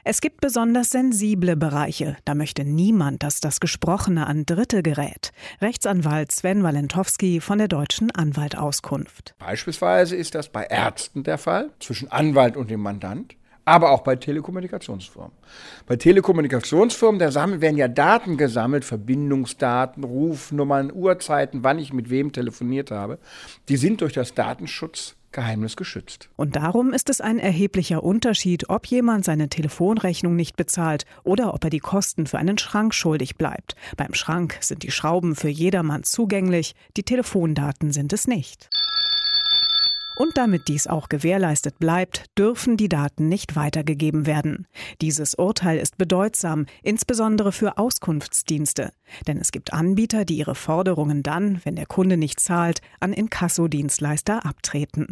Es gibt besonders sensible Bereiche. Da möchte niemand, dass das Gesprochene an Dritte gerät. Rechtsanwalt Sven Walentowski von der Deutschen Anwaltauskunft. Beispielsweise ist das bei Ärzten der Fall, zwischen Anwalt und dem Mandant, aber auch bei Telekommunikationsfirmen. Bei Telekommunikationsfirmen, werden ja Daten gesammelt, Verbindungsdaten, Rufnummern, Uhrzeiten, wann ich mit wem telefoniert habe. Die sind durch das Datenschutzgeheimnis geschützt. Und darum ist es ein erheblicher Unterschied, ob jemand seine Telefonrechnung nicht bezahlt oder ob er die Kosten für einen Schrank schuldig bleibt. Beim Schrank sind die Schrauben für jedermann zugänglich, die Telefondaten sind es nicht. Und damit dies auch gewährleistet bleibt, dürfen die Daten nicht weitergegeben werden. Dieses Urteil ist bedeutsam, insbesondere für Auskunftsdienste. Denn es gibt Anbieter, die ihre Forderungen dann, wenn der Kunde nicht zahlt, an Inkassodienstleister abtreten.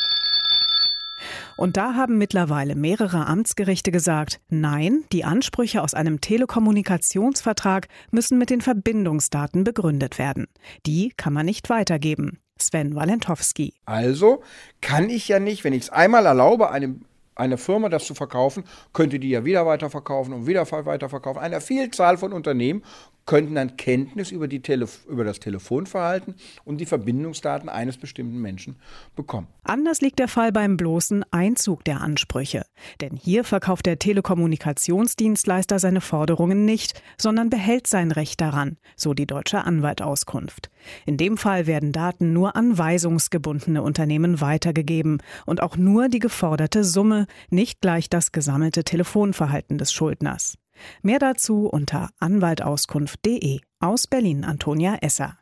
Und da haben mittlerweile mehrere Amtsgerichte gesagt, nein, die Ansprüche aus einem Telekommunikationsvertrag müssen mit den Verbindungsdaten begründet werden. Die kann man nicht weitergeben. Sven Walentowski. Also kann ich ja nicht, wenn ich es einmal erlaube, eine Firma das zu verkaufen, könnte die ja wieder weiterverkaufen und wieder weiterverkaufen. Eine Vielzahl von Unternehmen könnten dann Kenntnis über das Telefonverhalten und die Verbindungsdaten eines bestimmten Menschen bekommen. Anders liegt der Fall beim bloßen Einzug der Ansprüche. Denn hier verkauft der Telekommunikationsdienstleister seine Forderungen nicht, sondern behält sein Recht daran, so die Deutsche Anwaltauskunft. In dem Fall werden Daten nur an weisungsgebundene Unternehmen weitergegeben und auch nur die geforderte Summe, nicht gleich das gesammelte Telefonverhalten des Schuldners. Mehr dazu unter anwaltauskunft.de. Aus Berlin Antonia Esser.